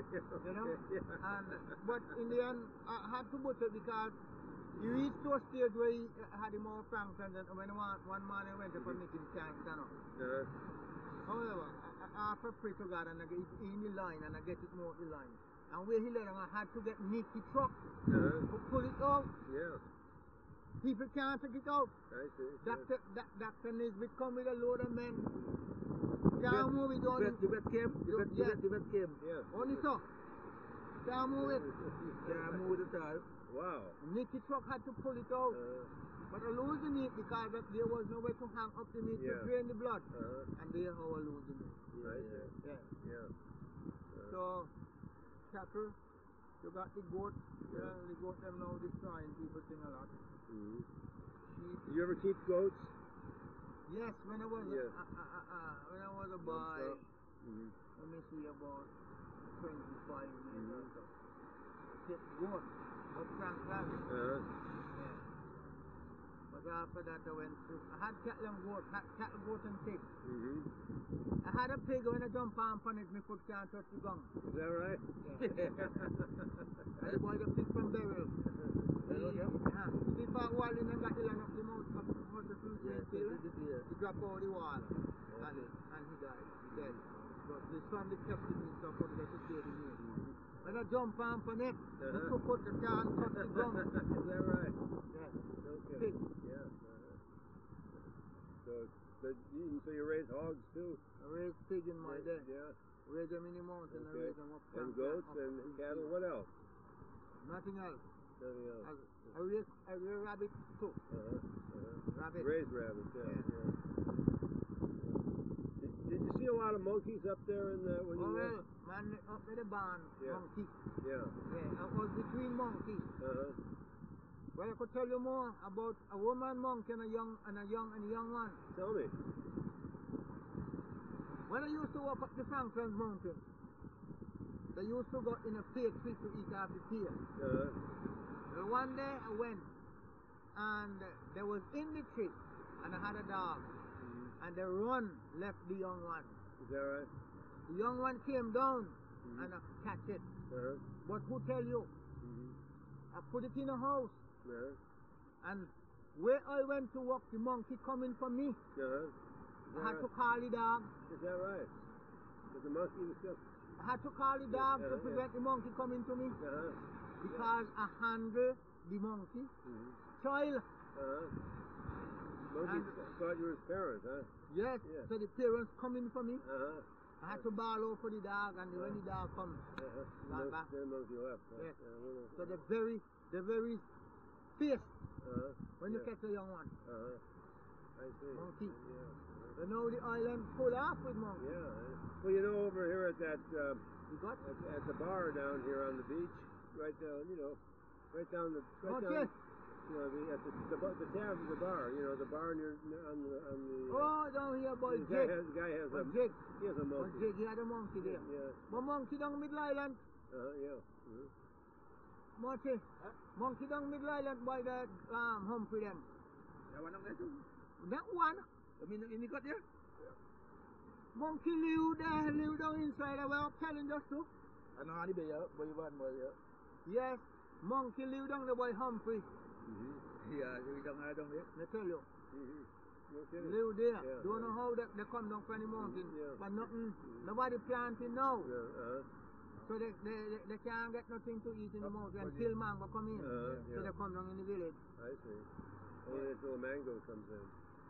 You know? But in the end, I had to put it because he reached to a stage where he had him all Franklin, and when one man went up and make him can't stand up. However, I pray to God and I get it in the line and I get it more in the line. And where he let him, I had to get Nicky truck to pull it out. Yeah. People can't take it out. I see. Dr. Nisbet come with a load of men. Can't move it on. The vet came. The vet came. Yeah. Only so. Can't move it. Can't move it at all. Wow. Nicky truck had to pull it out. But I losing it because there was no way to hang up the meat to drain the blood. And there how I losing it. Yeah. So, cattle, you got the goat. The goat them now destroying people thing a lot. Sheep. Do you ever keep goats? Yes, when I was a boy, let me see, about 25 years or so. Kept goat up Franklin. Yeah. But after that I went to, I had cattle and goat, goat and pig. I had a pig when I jump on it, my foot can't touch the ground. Is that right? Yeah. I bought a pig from Beryl. He fought wall in and got the land up the mouth of the fruit he dropped over the wall and he died. He dead. But the son they kept it and stuff and got to stay the meat. When I jump on it, he took out the car and touched the ground. Is that right? Yes. Okay. Pig. Yeah. So you raise hogs too? I raised pig in my day. Yeah. Raise them in the mountain, I raise them up. And goats and cattle, what else? Nothing else. Nothing else. I raise rabbits too. Rabbits. Raise rabbits, yeah. Did you see a lot of monkeys up there in the, when you were? Man, up at the barn, monkey. Yeah. Yeah, I was between monkeys. Well, I could tell you more about a woman monkey and a young one. Tell me. When I used to walk up the Franklin Mountain, they used to go in a pear tree to eat off the pear. Well, one day I went, and there was in the tree, and I had a dog, and the run left the young one. Is that right? The young one came down, and I catch it. But who tell you? I put it in a house. And where I went to walk, the monkey coming for me. I had to call the dog. Is that right? But the monkey was just... I had to call the dog to prevent the monkey coming to me. Because I handle the monkey child. Monkey thought you were his parents, huh? Yes, so the parents coming for me. I had to bawl out for the dog, and when the dog comes, then the monkey left. Yes. So they're very fierce when you catch a young one. I see. Monkey. You know the island full off with monkeys. Yeah. Well, you know, over here at that at the bar down here on the beach, right down, right down, you know, the tavern, the bar, the bar near on the. Oh, down here, boy. The guy has a jig. He has a monkey. Jig, he had a monkey there. Yeah. But monkey down Middle Island. Monkey. Monkey down Middle Island by the Humphrey them. That one there too. That one. I mean, in the cut there. Monkey live there, live down inside. I was telling just too. I know how to be here, but you want more here. Yes, monkey live down there by Humphrey. Yeah, we down there. I tell you. Live there. Don't know how they come down from the mountain. But nothing, nobody planting now. So they can't get nothing to eat in the mountain until mango come in. So they come down in the village. I see. Only until mango comes in.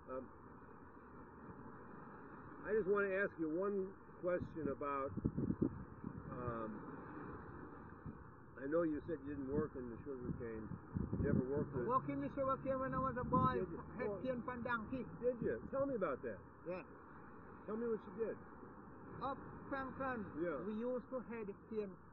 I just want to ask you one question about, I know you said you didn't work in the sugar cane. You ever worked with... I worked in the sugar cane when I was a boy, head cane from donkey. Did you? Tell me about that. Yeah. Tell me what you did. Up Franklin, we used to head cane